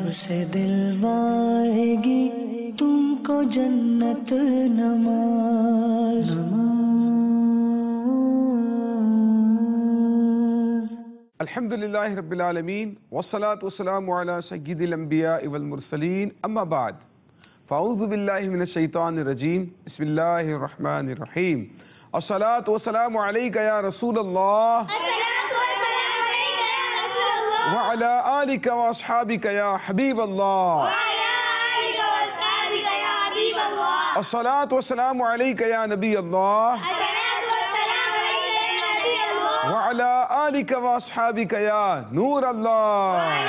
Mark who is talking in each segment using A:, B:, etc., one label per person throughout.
A: سے دلوائے گی تم کو جنت نماز.
B: الحمد للہ رب العالمین والصلاة والسلام علی سید الانبیاء والمرسلین اما بعد فاعوذ باللہ من الشیطان الرجیم بسم اللہ الرحمن الرحیم الصلاة والسلام علیک یا رسول اللہ وعلی آلک واصحابک یا حبیب اللہ الصلاة والسلام علیک یا نبی اللہ وعلی آلک واصحابک یا نور اللہ.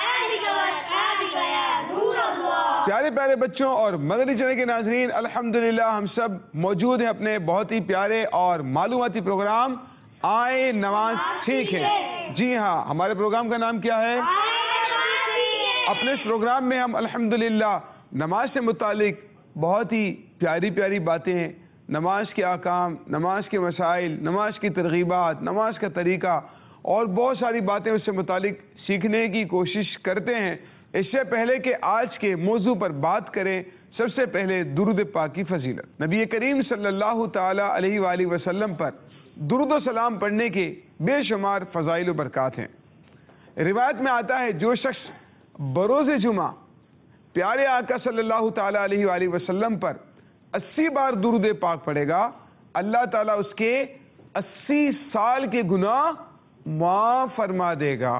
B: پیارے پیارے بچوں اور مدنی چینل کے ناظرین، الحمدللہ ہم سب موجود ہیں اپنے بہت ہی پیارے اور معلوماتی پروگرام آئے نماز ٹھیک ہے. جی ہاں، ہمارے پروگرام کا نام کیا ہے؟ اپنے اس پروگرام میں ہم الحمدللہ نماز سے متعلق بہت ہی پیاری پیاری باتیں ہیں، نماز کے احکام، نماز کے مسائل، نماز کی ترغیبات، نماز کا طریقہ اور بہت ساری باتیں اس سے متعلق سیکھنے کی کوشش کرتے ہیں. اس سے پہلے کہ آج کے موضوع پر بات کریں، سب سے پہلے درود پاک کی فضیلت. نبی کریم صلی اللہ تعالی علیہ وآلہ وسلم پر درود و سلام پڑھنے کے بے شمار فضائل و برکات ہیں. روایت میں آتا ہے جو شخص بروز جمعہ پیارے آقا صلی اللہ تعالی علیہ وآلہ وسلم پر 80 بار درود پاک پڑھے گا، اللہ تعالیٰ اس کے 80 سال کے گناہ معاف فرما دے گا.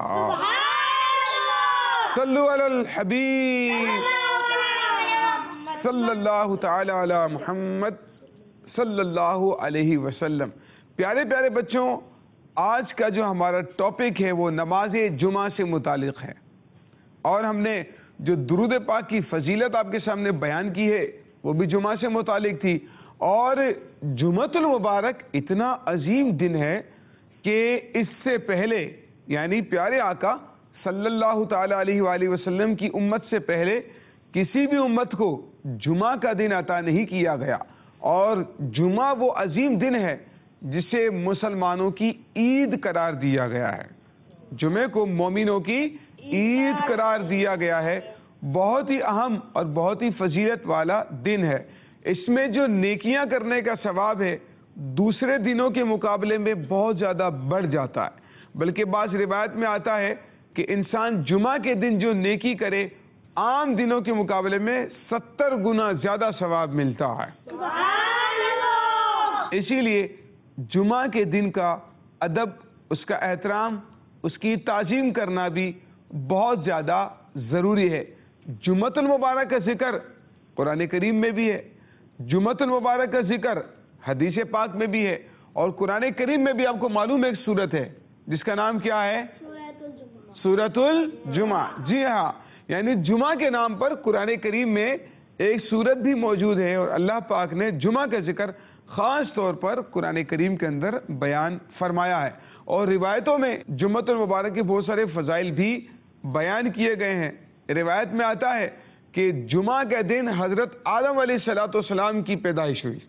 B: صلو علی الحبیب صلی اللہ تعالی علی محمد صلی اللہ علیہ وسلم. پیارے پیارے بچوں، آج کا جو ہمارا ٹاپک ہے وہ نماز جمعہ سے متعلق ہے، اور ہم نے جو درود پاک کی فضیلت آپ کے سامنے بیان کی ہے وہ بھی جمعہ سے متعلق تھی. اور جمعۃ المبارک اتنا عظیم دن ہے کہ اس سے پہلے یعنی پیارے آقا صلی اللہ تعالی علیہ وآلہ وسلم کی امت سے پہلے کسی بھی امت کو جمعہ کا دن عطا نہیں کیا گیا. اور جمعہ وہ عظیم دن ہے جسے مسلمانوں کی عید قرار دیا گیا ہے. جمعے کو مومنوں کی عید قرار دیا گیا ہے. بہت ہی اہم اور بہت ہی فضیلت والا دن ہے. اس میں جو نیکیاں کرنے کا ثواب ہے دوسرے دنوں کے مقابلے میں بہت زیادہ بڑھ جاتا ہے. بلکہ بعض روایت میں آتا ہے کہ انسان جمعہ کے دن جو نیکی کرے عام دنوں کے مقابلے میں 70 گنا زیادہ ثواب ملتا ہے. اسی لیے جمعہ کے دن کا ادب، اس کا احترام، اس کی تعظیم کرنا بھی بہت زیادہ ضروری ہے. جمعۃ المبارک کا ذکر قرآن کریم میں بھی ہے، جمعۃ المبارک کا ذکر حدیث پاک میں بھی ہے، اور قرآن کریم میں بھی آپ کو معلوم ایک سورت ہے جس کا نام کیا ہے؟ سورۃ الجمعہ. جی ہاں، یعنی جمعہ کے نام پر قرآن کریم میں ایک سورت بھی موجود ہے، اور اللہ پاک نے جمعہ کا ذکر خاص طور پر قرآن کریم کے اندر بیان فرمایا ہے. اور روایتوں میں جمعۃ المبارک کے بہت سارے فضائل بھی بیان کیے گئے ہیں. روایت میں آتا ہے کہ جمعہ کے دن حضرت آدم علیہ السلام کی پیدائش ہوئی،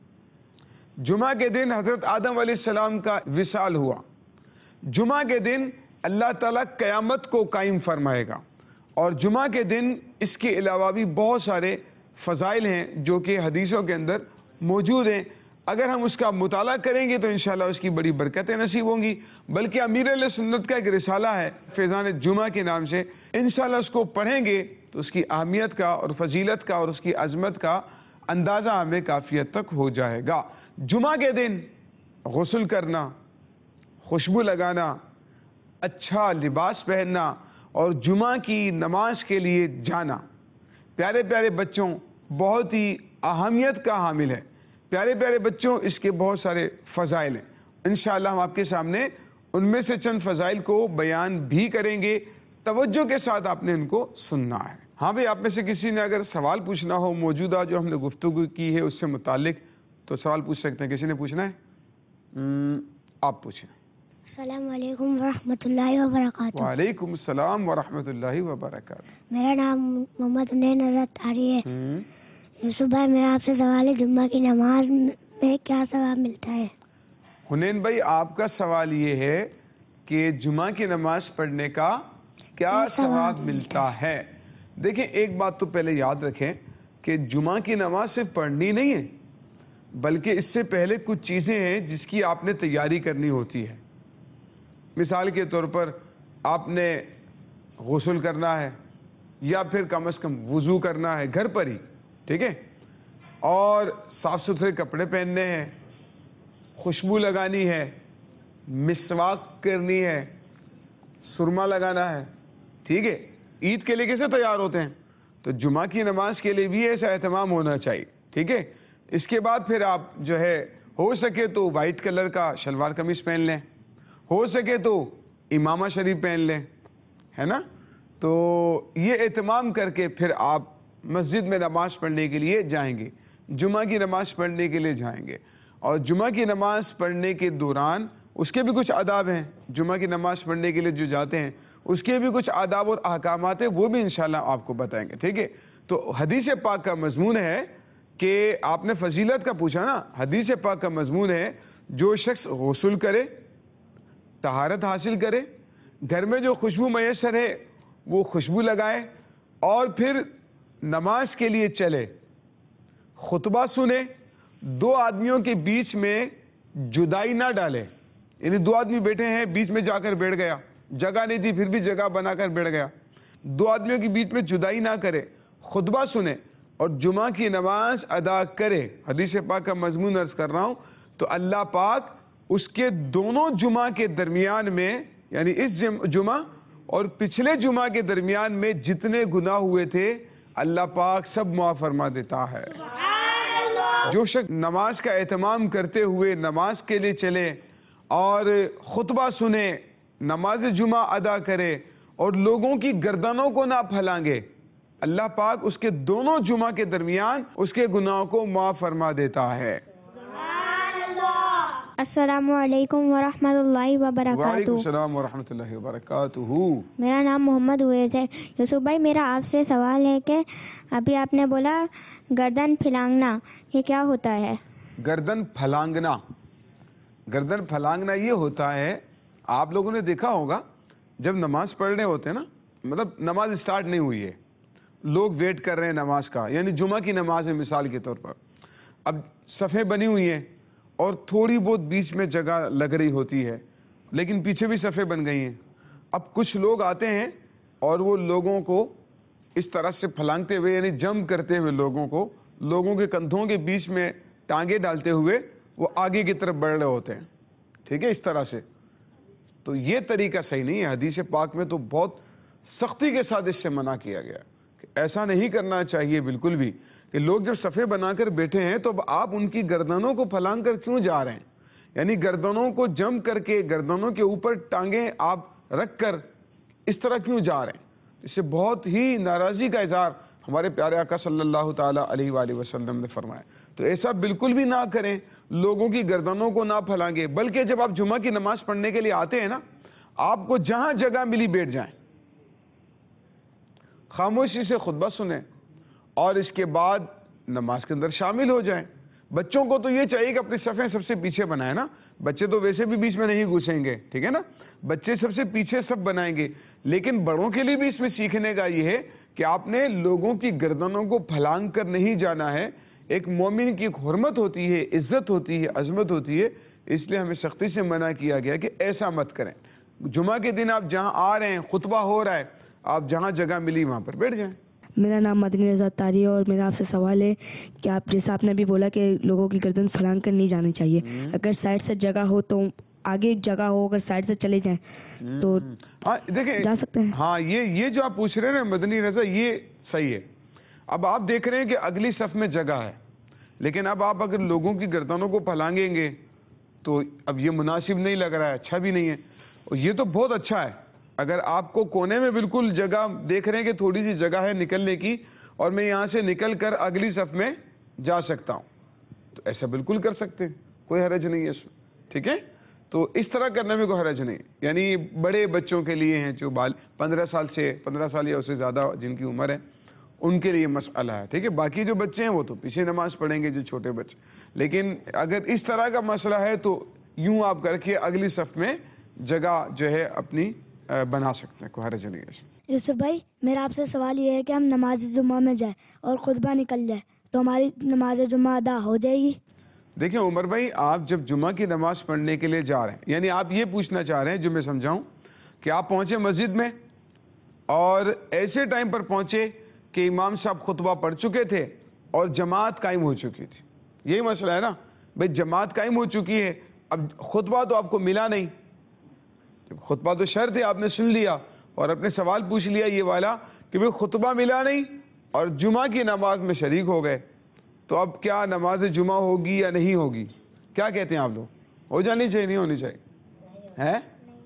B: جمعہ کے دن حضرت آدم علیہ السلام کا وصال ہوا، جمعہ کے دن اللہ تعالیٰ قیامت کو قائم فرمائے گا. اور جمعہ کے دن اس کے علاوہ بھی بہت سارے فضائل ہیں جو کہ حدیثوں کے اندر موجود ہیں. اگر ہم اس کا مطالعہ کریں گے تو انشاءاللہ اس کی بڑی برکتیں نصیب ہوں گی. بلکہ امیر علیہ سنت کا ایک رسالہ ہے فیضان جمعہ کے نام سے، انشاءاللہ اس کو پڑھیں گے تو اس کی اہمیت کا اور فضیلت کا اور اس کی عظمت کا اندازہ ہمیں کافی حد تک ہو جائے گا. جمعہ کے دن غسل کرنا، خوشبو لگانا، اچھا لباس پہننا اور جمعہ کی نماز کے لیے جانا پیارے پیارے بچوں بہت ہی اہمیت کا حامل ہے. پیارے پیارے بچوں، اس کے بہت سارے فضائل ہیں. انشاءاللہ ہم آپ کے سامنے ان میں سے چند فضائل کو بیان بھی کریں گے. توجہ کے ساتھ آپ نے ان کو سننا ہے. ہاں بھئی، آپ میں سے کسی نے اگر سوال پوچھنا ہو موجودہ جو ہم نے گفتگو کی ہے اس سے متعلق تو سوال پوچھ سکتے ہیں. کسی نے پوچھنا ہے؟ آپ پوچھیں.
C: السلام علیکم ورحمۃ اللہ وبرکاتہ.
B: وعلیکم السلام ورحمۃ اللہ وبرکاتہ.
C: میرا نام محمد حنین حضرت طاری ہے. صبح میرا آپ سے سوال ہے، جمعہ کی نماز میں کیا ثواب ملتا ہے؟
B: حنین بھائی، آپ کا سوال یہ ہے کہ جمعہ کی نماز پڑھنے کا کیا ثواب ملتا ہے؟ دیکھیں ایک بات تو پہلے یاد رکھیں کہ جمعہ کی نماز صرف پڑھنی نہیں ہے، بلکہ اس سے پہلے کچھ چیزیں ہیں جس کی آپ نے تیاری کرنی ہوتی ہے. مثال کے طور پر آپ نے غسل کرنا ہے، یا پھر کم از کم وضو کرنا ہے گھر پر ہی، ٹھیک ہے، اور صاف ستھرے کپڑے پہننے ہیں، خوشبو لگانی ہے، مسواک کرنی ہے، سرما لگانا ہے، ٹھیک ہے. عید کے لیے کیسے تیار ہوتے ہیں؟ تو جمعہ کی نماز کے لیے بھی ایسا اہتمام ہونا چاہیے، ٹھیک ہے. اس کے بعد پھر آپ جو ہے ہو سکے تو وائٹ کلر کا شلوار قمیص پہن لیں، ہو سکے تو امامہ شریف پہن لیں، ہے نا. تو یہ اہتمام کر کے پھر آپ مسجد میں نماز پڑھنے کے لیے جائیں گے، جمعہ کی نماز پڑھنے کے لیے جائیں گے. اور جمعہ کی نماز پڑھنے کے دوران اس کے بھی کچھ آداب ہیں. جمعہ کی نماز پڑھنے کے لیے جو جاتے ہیں اس کے بھی کچھ آداب اور احکامات ہیں، وہ بھی انشاءاللہ آپ کو بتائیں گے، ٹھیک ہے. تو حدیث پاک کا مضمون ہے کہ آپ نے فضیلت کا پوچھا نا، حدیث پاک کا مضمون ہے جو شخص غسل کرے، طہارت حاصل کرے، گھر میں جو خوشبو میسر ہے وہ خوشبو لگائے، اور پھر نماز کے لیے چلے، خطبہ سنے، دو آدمیوں کے بیچ میں جدائی نہ ڈالے. یعنی دو آدمی بیٹھے ہیں، بیچ میں جا کر بیٹھ گیا، جگہ نہیں تھی پھر بھی جگہ بنا کر بیٹھ گیا. دو آدمیوں کے بیچ میں جدائی نہ کرے، خطبہ سنے اور جمعہ کی نماز ادا کرے. حدیث پاک کا مضمون عرض کر رہا ہوں. تو اللہ پاک اس کے دونوں جمعہ کے درمیان میں، یعنی اس جمعہ اور پچھلے جمعہ کے درمیان میں جتنے گناہ ہوئے تھے اللہ پاک سب معاف فرما دیتا ہے. جو شخص نماز کا اہتمام کرتے ہوئے نماز کے لیے چلے اور خطبہ سنے، نماز جمعہ ادا کرے اور لوگوں کی گردنوں کو نہ پھلانگے، اللہ پاک اس کے دونوں جمعہ کے درمیان اس کے گناہوں کو معاف فرما دیتا ہے.
C: السلام علیکم ورحمۃ اللہ وبرکاتہ.
B: وعلیکم السلام ورحمۃ اللہ وبرکاتہ.
C: میرا نام محمد اویس ہے. یوسف بھائی میرا آپ سے سوال ہے کہ ابھی آپ نے بولا گردن پھلانگنا، یہ کیا ہوتا ہے؟
B: گردن پھلانگنا، گردن پھلانگنا یہ ہوتا ہے، آپ لوگوں نے دیکھا ہوگا جب نماز پڑھ رہے ہوتے ہیں نا، مطلب نماز اسٹارٹ نہیں ہوئی ہے، لوگ ویٹ کر رہے ہیں نماز کا، یعنی جمعہ کی نماز ہے مثال کے طور پر. اب صفیں بنی ہوئی ہیں اور تھوڑی بہت بیچ میں جگہ لگ رہی ہوتی ہے، لیکن پیچھے بھی صفیں بن گئی ہیں. اب کچھ لوگ آتے ہیں اور وہ لوگوں کو اس طرح سے پھلانگتے ہوئے، یعنی جم کرتے ہوئے لوگوں کو، لوگوں کے کندھوں کے بیچ میں ٹانگیں ڈالتے ہوئے وہ آگے کی طرف بڑھ رہے ہوتے ہیں، ٹھیک ہے، اس طرح سے. تو یہ طریقہ صحیح نہیں ہے. حدیث پاک میں تو بہت سختی کے ساتھ اس سے منع کیا گیا کہ ایسا نہیں کرنا چاہیے بالکل بھی، کہ لوگ جب صفیں بنا کر بیٹھے ہیں تو اب آپ ان کی گردنوں کو پھلانگ کر کیوں جا رہے ہیں؟ یعنی گردنوں کو جم کر کے گردنوں کے اوپر ٹانگیں آپ رکھ کر اس طرح کیوں جا رہے ہیں؟ اس سے بہت ہی ناراضی کا اظہار ہمارے پیارے آقا صلی اللہ تعالی علیہ وآلہ وسلم نے فرمایا. تو ایسا بالکل بھی نہ کریں، لوگوں کی گردنوں کو نہ پھلانگے، بلکہ جب آپ جمعہ کی نماز پڑھنے کے لیے آتے ہیں نا، آپ کو جہاں جگہ ملی بیٹھ جائیں، خاموشی سے خطبہ سنیں اور اس کے بعد نماز کے اندر شامل ہو جائیں. بچوں کو تو یہ چاہیے کہ اپنی صفیں سب سے پیچھے بنائیں نا، بچے تو ویسے بھی بیچ میں نہیں گھسیں گے، ٹھیک ہے نا، بچے سب سے پیچھے سب بنائیں گے. لیکن بڑوں کے لیے بھی اس میں سیکھنے کا یہ ہے کہ آپ نے لوگوں کی گردنوں کو پھلانگ کر نہیں جانا ہے. ایک مومن کی ایک حرمت ہوتی ہے، عزت ہوتی ہے، عظمت ہوتی ہے، اس لیے ہمیں سختی سے منع کیا گیا کہ ایسا مت کریں. جمعہ کے دن آپ جہاں آ رہے ہیں، خطبہ ہو رہا ہے، آپ جہاں جگہ ملی وہاں پر بیٹھ جائیں.
D: میرا نام مدنی رضا تاری ہے اور میرا آپ سے سوال ہے کہ آپ جیسا آپ نے بھی بولا کہ لوگوں کی گردن پھلانگ کر نہیں جانی چاہیے، اگر سائڈ سے جگہ ہو تو آگے جگہ ہو، اگر سائڈ سے چلے جائیں تو
B: دیکھیں
D: جا سکتے ہیں.
B: ہاں یہ جو آپ پوچھ رہے ہیں نا مدنی رضا، یہ صحیح ہے. اب آپ دیکھ رہے ہیں کہ اگلی صف میں جگہ ہے، لیکن اب آپ اگر لوگوں کی گردنوں کو پھلانگیں گے تو اب یہ مناسب نہیں لگ رہا ہے، اچھا بھی نہیں ہے. اور یہ تو بہت اچھا ہے اگر آپ کو کونے میں بالکل جگہ دیکھ رہے ہیں کہ تھوڑی سی جگہ ہے نکلنے کی اور میں یہاں سے نکل کر اگلی صف میں جا سکتا ہوں، تو ایسا بالکل کر سکتے ہیں، کوئی حرج نہیں ہے اس میں، ٹھیک ہے. تو اس طرح کرنے میں کوئی حرج نہیں. یعنی بڑے بچوں کے لیے ہیں جو 15 سال یا اس سے زیادہ جن کی عمر ہے، ان کے لیے مسئلہ ہے، ٹھیک ہے. باقی جو بچے ہیں وہ تو پیچھے نماز پڑھیں گے، جو چھوٹے بچے. لیکن اگر اس طرح کا مسئلہ ہے تو یوں آپ کر کے اگلی صف میں جگہ جو ہے اپنی بنا سکتے ہیں، کوئی حرج نہیں ہے۔
C: یوسف بھائی میرا آپ سے سوال یہ ہے کہ ہم نماز جمعہ میں جائیں اور خطبہ نکل جائے تو ہماری نماز جمعہ ادا ہو جائے گی؟
B: دیکھیں عمر بھائی، آپ جب جمعہ کی نماز پڑھنے کے لیے جا رہے ہیں، یعنی آپ یہ پوچھنا چاہ رہے ہیں جو میں سمجھاؤں کہ آپ پہنچے مسجد میں اور ایسے ٹائم پر پہنچے کہ امام صاحب خطبہ پڑھ چکے تھے اور جماعت قائم ہو چکی تھی، یہی مسئلہ ہے نا بھائی، جماعت قائم ہو چکی ہے، اب خطبہ تو آپ کو ملا نہیں، خطبہ تو شرط ہے، آپ نے سن لیا اور اپنے سوال پوچھ لیا یہ والا کہ بھائی خطبہ ملا نہیں اور جمعہ کی نماز میں شریک ہو گئے، تو اب کیا نماز جمعہ ہوگی یا نہیں ہوگی؟ کیا کہتے ہیں آپ لوگ؟ ہو جانی چاہیے نہیں ہونی چاہیے؟ ہے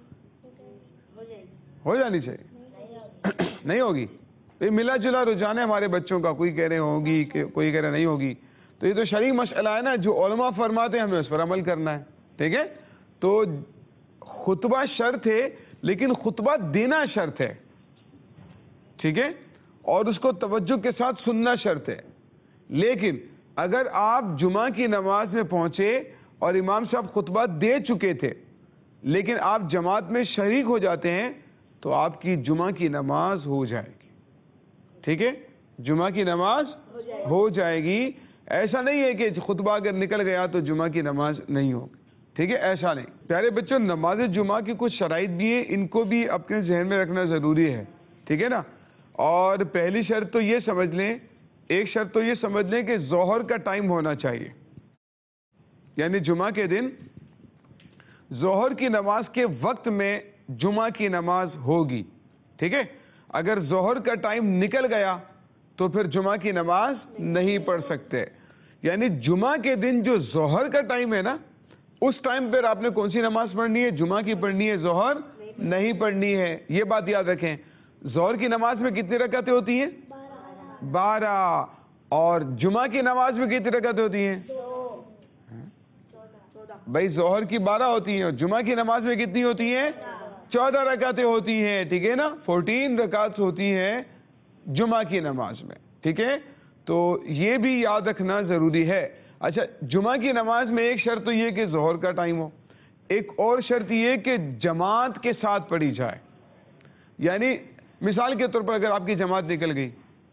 B: ہو جانی چاہیے؟ نہیں ہوگی؟ یہ ملا جلا رجحان ہے ہمارے بچوں کا، کوئی کہہ رہے ہوگی کہ کوئی کہہ رہے نہیں ہوگی، تو یہ تو شرعی مسئلہ ہے نا، جو علماء فرماتے ہیں ہمیں اس پر عمل کرنا ہے، ٹھیک ہے؟ تو خطبہ شرط ہے لیکن خطبہ دینا شرط ہے، ٹھیک ہے، اور اس کو توجہ کے ساتھ سننا شرط ہے۔ لیکن اگر آپ جمعہ کی نماز میں پہنچے اور امام صاحب خطبہ دے چکے تھے لیکن آپ جماعت میں شریک ہو جاتے ہیں تو آپ کی جمعہ کی نماز ہو جائے گی، ٹھیک ہے، جمعہ کی نماز ہو جائے گی۔ ایسا نہیں ہے کہ خطبہ اگر نکل گیا تو جمعہ کی نماز نہیں ہوگی، ٹھیک ہے، ایسا نہیں۔ پیارے بچوں، نماز جمعہ کی کچھ شرائط بھی ہیں، ان کو بھی اپنے ذہن میں رکھنا ضروری ہے، ٹھیک ہے نا۔ اور پہلی شرط تو یہ سمجھ لیں، ایک شرط تو یہ سمجھ لیں کہ ظہر کا ٹائم ہونا چاہیے، یعنی جمعہ کے دن ظہر کی نماز کے وقت میں جمعہ کی نماز ہوگی، ٹھیک ہے۔ اگر ظہر کا ٹائم نکل گیا تو پھر جمعہ کی نماز نہیں پڑھ سکتے، یعنی جمعہ کے دن جو ظہر کا ٹائم ہے نا، اس ٹائم پر آپ نے کون سی نماز پڑھنی ہے؟ جمعہ کی پڑھنی ہے، ظہر نہیں پڑھنی ہے، یہ بات یاد رکھیں۔ ظہر کی نماز میں کتنی رکعتیں ہوتی ہیں؟ 12۔ اور جمعہ کی نماز میں کتنی رکعتیں ہوتی ہیں؟ بھائی ظہر کی 12 ہوتی ہیں اور جمعہ کی نماز میں کتنی ہوتی ہیں؟ 14 رکعتیں ہوتی ہیں، ٹھیک ہے نا، 14 رکعت ہوتی ہیں جمعہ کی نماز میں، ٹھیک ہے۔ تو یہ بھی یاد رکھنا ضروری ہے۔ اچھا، جمعہ کی نماز میں ایک شرط تو یہ کہ ظہر کا ٹائم ہو، ایک اور شرط یہ کہ جماعت کے ساتھ پڑھی جائے، یعنی مثال کے طور پر اگر آپ کی جماعت نکل گئی،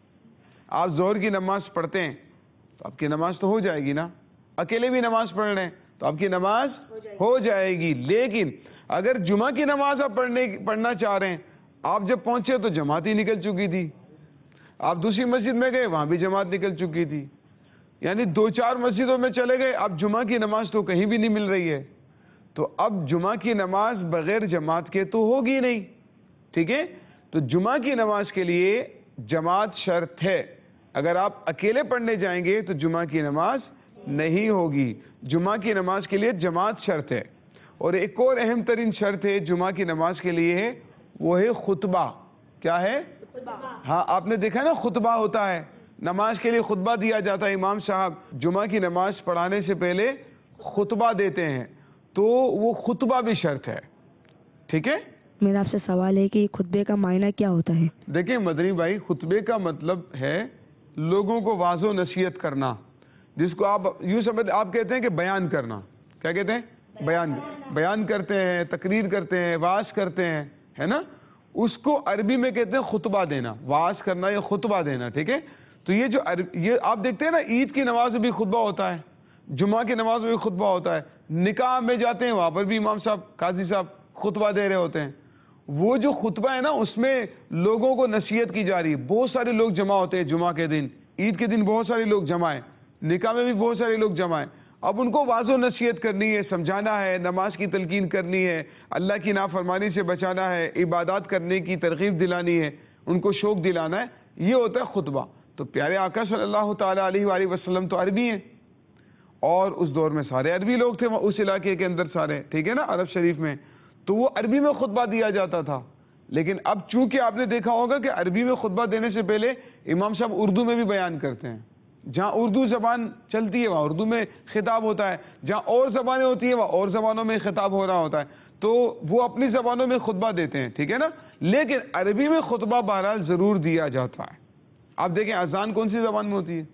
B: آپ ظہر کی نماز پڑھتے ہیں تو آپ کی نماز تو ہو جائے گی نا، اکیلے بھی نماز پڑھ رہے ہیں تو آپ کی نماز ہو جائے گی۔ لیکن اگر جمعہ کی نماز آپ پڑھنا چاہ رہے ہیں، آپ جب پہنچے تو جماعت ہی نکل چکی تھی، آپ دوسری مسجد میں گئے وہاں بھی جماعت نکل چکی تھی، یعنی 2-4 مسجدوں میں چلے گئے، اب جمعہ کی نماز تو کہیں بھی نہیں مل رہی ہے، تو اب جمعہ کی نماز بغیر جماعت کے تو ہوگی نہیں، ٹھیک ہے۔ تو جمعہ کی نماز کے لیے جماعت شرط ہے، اگر آپ اکیلے پڑھنے جائیں گے تو جمعہ کی نماز نہیں ہوگی، جمعہ کی نماز کے لیے جماعت شرط ہے۔ اور ایک اور اہم ترین شرط ہے جمعہ کی نماز کے لیے، وہ ہے خطبہ۔ کیا ہے؟ ہاں، آپ نے دیکھا نا خطبہ ہوتا ہے، نماز کے لیے خطبہ دیا جاتا ہے، امام صاحب جمعہ کی نماز پڑھانے سے پہلے خطبہ دیتے ہیں، تو وہ خطبہ بھی شرط ہے، ٹھیک ہے۔
D: میرا آپ سے سوال ہے کہ خطبے کا معنی کیا ہوتا ہے؟
B: دیکھیں مدنی بھائی، خطبے کا مطلب ہے لوگوں کو واعظ و نصیحت کرنا، جس کو آپ یوں سمجھ، آپ کہتے ہیں کہ بیان کرنا، کیا کہتے ہیں؟ بیان کرتے ہیں، تقریر کرتے ہیں، واعظ کرتے ہیں، ہے نا، اس کو عربی میں کہتے ہیں خطبہ دینا، واعظ کرنا یا خطبہ دینا، ٹھیک ہے۔ تو یہ آپ دیکھتے ہیں نا، عید کی نماز میں بھی خطبہ ہوتا ہے، جمعہ کی نماز میں بھی خطبہ ہوتا ہے، نکاح میں جاتے ہیں وہاں پر بھی امام صاحب، قاضی صاحب خطبہ دے رہے ہوتے ہیں۔ وہ جو خطبہ ہے نا، اس میں لوگوں کو نصیحت کی جا رہی ہے، بہت سارے لوگ جمع ہوتے ہیں جمعہ کے دن، عید کے دن بہت سارے لوگ جمع ہیں، نکاح میں بھی بہت سارے لوگ جمع ہیں۔ اب ان کو واعظ و نصیحت کرنی ہے، سمجھانا ہے، نماز کی تلقین کرنی ہے، اللہ کی نافرمانی سے بچانا ہے، عبادات کرنے کی ترغیب دلانی ہے، ان کو شوق دلانا ہے، یہ ہوتا ہے خطبہ۔ تو پیارے آقا صلی اللہ تعالیٰ علیہ وآلہ وسلم تو عربی ہیں، اور اس دور میں سارے عربی لوگ تھے اس علاقے کے اندر سارے، ٹھیک ہے نا، عرب شریف میں، تو وہ عربی میں خطبہ دیا جاتا تھا۔ لیکن اب چونکہ آپ نے دیکھا ہوگا کہ عربی میں خطبہ دینے سے پہلے امام صاحب اردو میں بھی بیان کرتے ہیں، جہاں اردو زبان چلتی ہے وہاں اردو میں خطاب ہوتا ہے، جہاں اور زبانیں ہوتی ہیں وہاں اور زبانوں میں خطاب ہو رہا ہوتا ہے، تو وہ اپنی زبانوں میں خطبہ دیتے ہیں، ٹھیک ہے نا۔ لیکن عربی میں خطبہ بہرحال ضرور دیا جاتا ہے۔ آپ دیکھیں اذان کون سی زبان میں ہوتی ہے؟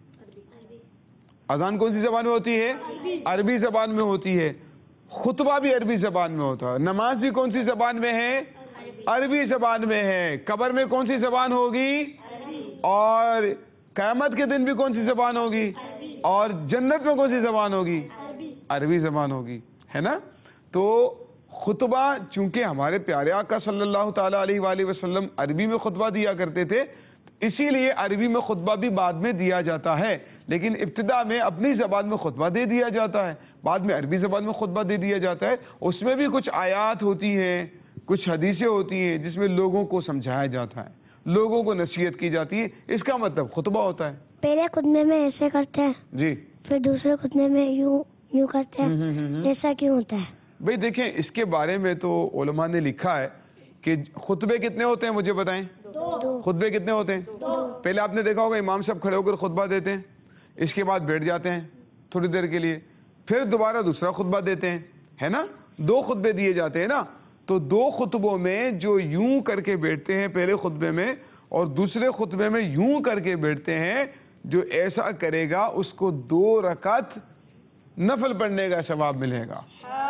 B: اذان کون سی زبان میں ہوتی ہے؟ عربی زبان میں ہوتی ہے۔ خطبہ بھی عربی زبان میں ہوتا ہے۔ نماز بھی کون سی زبان میں ہے؟ عربی زبان میں ہے. قبر میں کون سی زبان ہوگی؟ اور قیامت کے دن بھی کون سی زبان ہوگی؟ اور جنت میں کون سی زبان ہوگی؟ عربی زبان ہوگی, ہے نا. تو خطبہ چونکہ ہمارے پیارے آقا صلی اللہ تعالی علیہ وآلہ وسلم عربی میں خطبہ دیا کرتے تھے, اسی لیے عربی میں خطبہ بھی بعد میں دیا جاتا ہے, لیکن ابتدا میں اپنی زبان میں خطبہ دے دیا جاتا ہے, بعد میں عربی زبان میں خطبہ دے دیا جاتا ہے. اس میں بھی کچھ آیات ہوتی ہیں, کچھ حدیثیں ہوتی ہیں جس میں لوگوں کو سمجھایا جاتا ہے, لوگوں کو نصیحت کی جاتی ہے, اس کا مطلب خطبہ ہوتا ہے.
C: پہلے خطبے میں ایسے کرتے ہیں
B: جی,
C: پھر دوسرے خطبے میں یوں کرتے ہیں, ایسا کیوں ہوتا ہے؟
B: بھئی دیکھیں, اس کے بارے میں تو علماء نے لکھا ہے کہ خطبے کتنے ہوتے ہیں, مجھے بتائیں. خطبے کتنے ہوتے ہیں؟ پہلے آپ نے دیکھا ہوگا امام صاحب کھڑے ہو کر خطبہ دیتے ہیں, اس کے بعد بیٹھ جاتے ہیں تھوڑی دیر کے لیے, پھر دوبارہ دوسرا خطبہ دیتے ہیں, ہے نا. 2 خطبے دیے جاتے ہیں نا. تو 2 خطبوں میں جو یوں کر کے بیٹھتے ہیں پہلے خطبے میں, اور دوسرے خطبے میں یوں کر کے بیٹھتے ہیں, جو ایسا کرے گا اس کو 2 رکعت نفل پڑھنے کا ثواب ملے گا.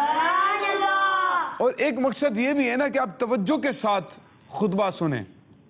B: اور ایک مقصد یہ بھی ہے نا کہ آپ توجہ کے ساتھ خطبہ سنیں,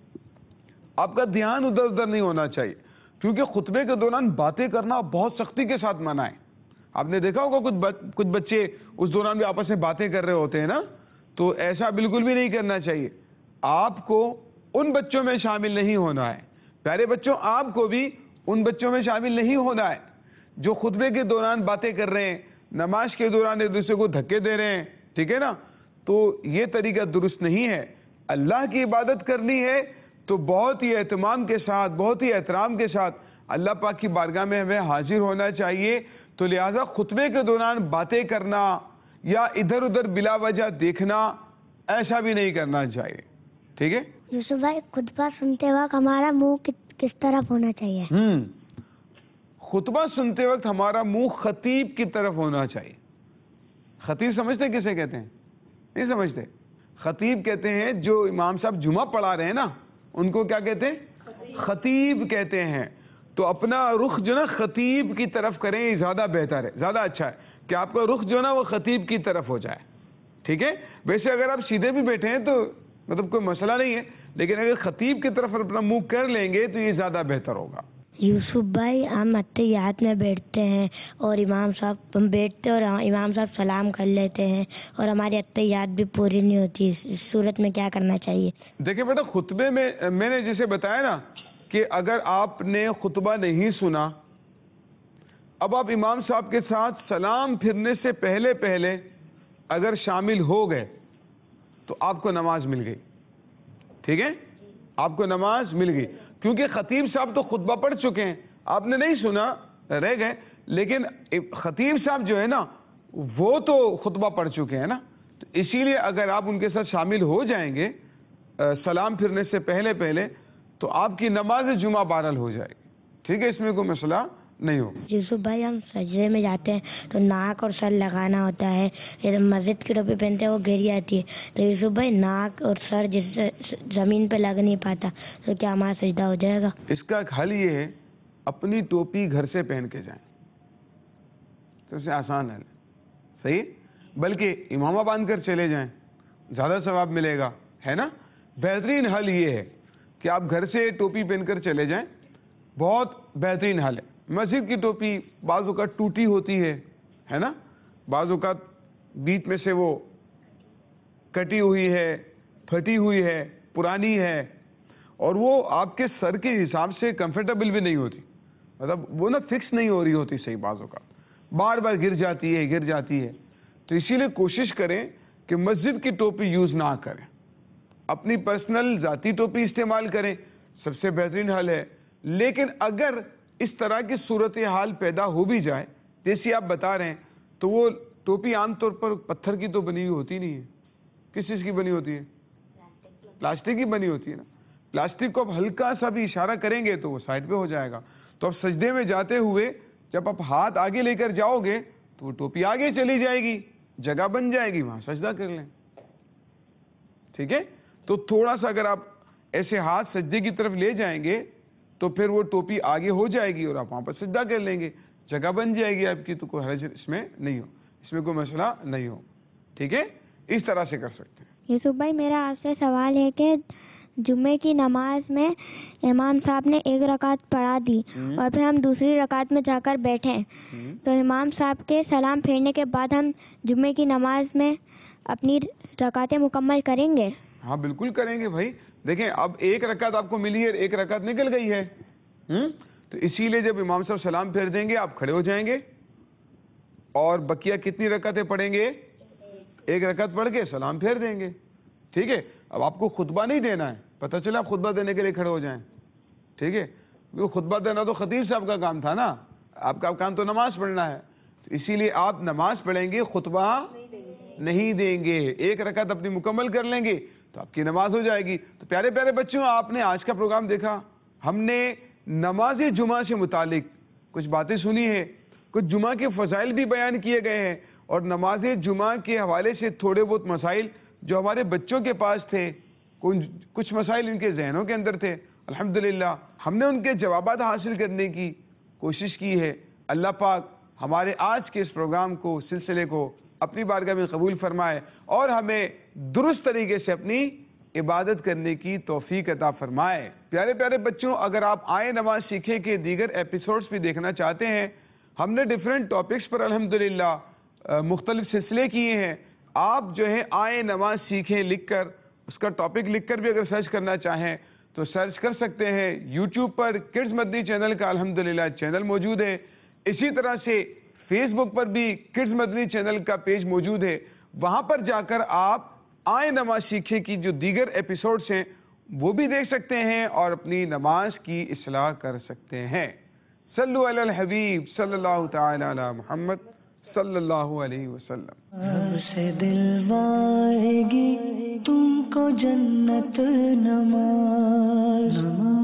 B: آپ کا دھیان ادھر ادھر نہیں ہونا چاہیے, کیونکہ خطبے کے دوران باتیں کرنا بہت سختی کے ساتھ منع ہے. آپ نے دیکھا ہوگا کچھ بچے اس دوران بھی آپس میں باتیں کر رہے ہوتے ہیں نا, تو ایسا بالکل بھی نہیں کرنا چاہیے. آپ کو ان بچوں میں شامل نہیں ہونا ہے. پیارے بچوں, آپ کو بھی ان بچوں میں شامل نہیں ہونا ہے جو خطبے کے دوران باتیں کر رہے ہیں, نماز کے دوران ایک دوسرے کو دھکے دے رہے ہیں, ٹھیک ہے نا. تو یہ طریقہ درست نہیں ہے. اللہ کی عبادت کرنی ہے تو بہت ہی اہتمام کے ساتھ, بہت ہی احترام کے ساتھ اللہ پاک کی بارگاہ میں ہمیں حاضر ہونا چاہیے. تو لہٰذا خطبے کے دوران باتیں کرنا یا ادھر ادھر بلا وجہ دیکھنا ایسا بھی نہیں کرنا چاہیے, ٹھیک ہے.
C: یوسف بھائی, خطبہ سنتے وقت ہمارا منہ کس طرف ہونا چاہیے؟
B: خطبہ سنتے وقت ہمارا منہ خطیب کی طرف ہونا چاہیے. خطیب سمجھتے کسے کہتے ہیں؟ نہیں سمجھتے. خطیب کہتے ہیں جو امام صاحب جمعہ پڑھا رہے ہیں نا, ان کو کیا کہتے ہیں؟ خطیب کہتے ہیں. تو اپنا رخ جو نا خطیب کی طرف کریں, یہ زیادہ بہتر ہے, زیادہ اچھا ہے کہ آپ کا رخ جو نا وہ خطیب کی طرف ہو جائے, ٹھیک ہے. ویسے اگر آپ سیدھے بھی بیٹھے ہیں تو مطلب کوئی مسئلہ نہیں ہے, لیکن اگر خطیب کی طرف اپنا منہ کر لیں گے تو یہ زیادہ بہتر ہوگا.
C: یوسف بھائی, ہم اتحیات میں بیٹھتے ہیں اور امام صاحب بیٹھتے اور امام صاحب سلام کر لیتے ہیں اور ہماری اتحیات بھی پوری نہیں ہوتی. اس صورت میں کیا کرنا چاہیے؟
B: دیکھیں بیٹا, خطبے میں نے جسے بتایا نا کہ اگر آپ نے خطبہ نہیں سنا, اب آپ امام صاحب کے ساتھ سلام پھرنے سے پہلے اگر شامل ہو گئے تو آپ کو نماز مل گئی, ٹھیک ہے, آپ کو نماز مل گئی. کیونکہ خطیب صاحب تو خطبہ پڑھ چکے ہیں, آپ نے نہیں سنا, رہ گئے, لیکن خطیب صاحب جو ہے نا وہ تو خطبہ پڑھ چکے ہیں نا, تو اسی لیے اگر آپ ان کے ساتھ شامل ہو جائیں گے سلام پھرنے سے پہلے تو آپ کی نماز جمعہ بہرحال ہو جائے گی, ٹھیک ہے, اس میں کوئی مسئلہ نہیں ہوگا.
C: یوسف بھائی, ہم سجدے میں جاتے ہیں تو ناک اور سر لگانا ہوتا ہے, مسجد کی ٹوپی پہنتے ہیں وہ گر جاتی ہے, تو یوسف بھائی ناک اور سر جس سے زمین پہ لگ نہیں پاتا تو کیا ہمارا سجدہ ہو جائے گا؟
B: اس کا حل یہ ہے, اپنی ٹوپی گھر سے پہن کے جائیں, تو اسے آسان ہے, صحیح. بلکہ امامہ باندھ کر چلے جائیں, زیادہ ثواب ملے گا, ہے نا. بہترین حل یہ ہے کہ آپ گھر سے ٹوپی پہن کر چلے جائیں, بہت بہترین حل ہے. مسجد کی ٹوپی بعض اوقات ٹوٹی ہوتی ہے نا, بعض اوقات بیچ میں سے وہ کٹی ہوئی ہے, پھٹی ہوئی ہے, پرانی ہے, اور وہ آپ کے سر کے حساب سے کمفرٹیبل بھی نہیں ہوتی, مطلب وہ نا فکس نہیں ہو رہی ہوتی صحیح, بعض اوقات بار بار گر جاتی ہے. تو اسی لیے کوشش کریں کہ مسجد کی ٹوپی یوز نہ کریں, اپنی پرسنل ذاتی ٹوپی استعمال کریں, سب سے بہترین حل ہے. لیکن اگر اس طرح کی صورتحال پیدا ہو بھی جائے جیسی آپ بتا رہے ہیں, تو وہ ٹوپی عام طور پر پتھر کی تو بنی ہوئی ہوتی نہیں ہے. کس چیز کی بنی ہوتی ہے؟ پلاسٹک کی بنی ہوتی ہے نا. پلاسٹک کو آپ ہلکا سا بھی اشارہ کریں گے تو وہ سائڈ پہ ہو جائے گا. تو اب سجدے میں جاتے ہوئے جب آپ ہاتھ آگے لے کر جاؤ گے تو وہ ٹوپی آگے چلی جائے گی, جگہ بن جائے گی, وہاں سجدہ کر لیں, ٹھیک ہے. تو تھوڑا سا اگر آپ ایسے ہاتھ سجدے کی طرف لے جائیں گے تو پھر وہ ٹوپی آگے ہو جائے گی اور آپ وہاں پر سجدہ کر لیں گے, جگہ بن جائے گی آپ کی, تو کوئی حرج اس میں نہیں ہو, اس میں کوئی مسئلہ نہیں ہو, ٹھیک ہے. اس طرح سے کر سکتے ہیں.
C: یوسف بھائی میرا آپ سے سوال ہے کہ جمعے کی نماز میں امام صاحب نے ایک رکعت پڑھا دی اور پھر ہم دوسری رکعت میں جا کر بیٹھے تو امام صاحب کے سلام پھیرنے کے بعد ہم جمعے کی نماز میں اپنی رکعتیں مکمل کریں گے؟
B: ہاں بالکل کریں گے بھائی. دیکھیں اب ایک رکعت آپ کو ملی ہے، ایک رکعت نکل گئی ہے، تو اسی لیے جب امام صاحب سلام پھیر دیں گے آپ کھڑے ہو جائیں گے اور بقیہ کتنی رکعتیں پڑھیں گے؟ ایک رکعت پڑھ کے سلام پھیر دیں گے. ٹھیک ہے. اب آپ کو خطبہ نہیں دینا ہے، پتہ چلا آپ خطبہ دینے کے لیے کھڑے ہو جائیں. ٹھیک ہے. خطبہ دینا تو خطیب صاحب کا کام تھا نا، آپ کا کام تو نماز پڑھنا ہے. اسی لیے آپ نماز پڑھیں گے، خطبہ نہیں دیں گے. ایک رکعت اپنی مکمل کر لیں گے تو آپ کی نماز ہو جائے گی. تو پیارے پیارے بچوں، آپ نے آج کا پروگرام دیکھا. ہم نے نماز جمعہ سے متعلق کچھ باتیں سنی ہیں، کچھ جمعہ کے فضائل بھی بیان کیے گئے ہیں، اور نماز جمعہ کے حوالے سے تھوڑے بہت مسائل جو ہمارے بچوں کے پاس تھے، کچھ مسائل ان کے ذہنوں کے اندر تھے، الحمدللہ ہم نے ان کے جوابات حاصل کرنے کی کوشش کی ہے. اللہ پاک ہمارے آج کے اس پروگرام کو، سلسلے کو اپنی بارگاہ میں قبول فرمائے اور ہمیں درست طریقے سے اپنی عبادت کرنے کی توفیق عطا فرمائے. پیارے پیارے بچوں، اگر آپ آئے نماز سیکھیں کے دیگر ایپیسوڈز بھی دیکھنا چاہتے ہیں، ہم نے ڈیفرنٹ ٹاپکس پر الحمدللہ مختلف سلسلے کیے ہیں. آپ جو ہے آئے نماز سیکھیں لکھ کر، اس کا ٹاپک لکھ کر بھی اگر سرچ کرنا چاہیں تو سرچ کر سکتے ہیں. یوٹیوب پر کڈز مدنی چینل کا الحمدللہ چینل موجود ہے. اسی طرح سے فیس بک پر بھی کڈز مدنی چینل کا پیج موجود ہے. وہاں پر جا کر آپ آئے نماز سیکھیں کی جو دیگر ایپیسوڈز ہیں وہ بھی دیکھ سکتے ہیں اور اپنی نماز کی اصلاح کر سکتے ہیں. صلو علی الحبیب صلی اللہ تعالی علی محمد صلی اللہ علیہ وسلم.
A: رب سے دلوائے گی تم کو جنت نماز.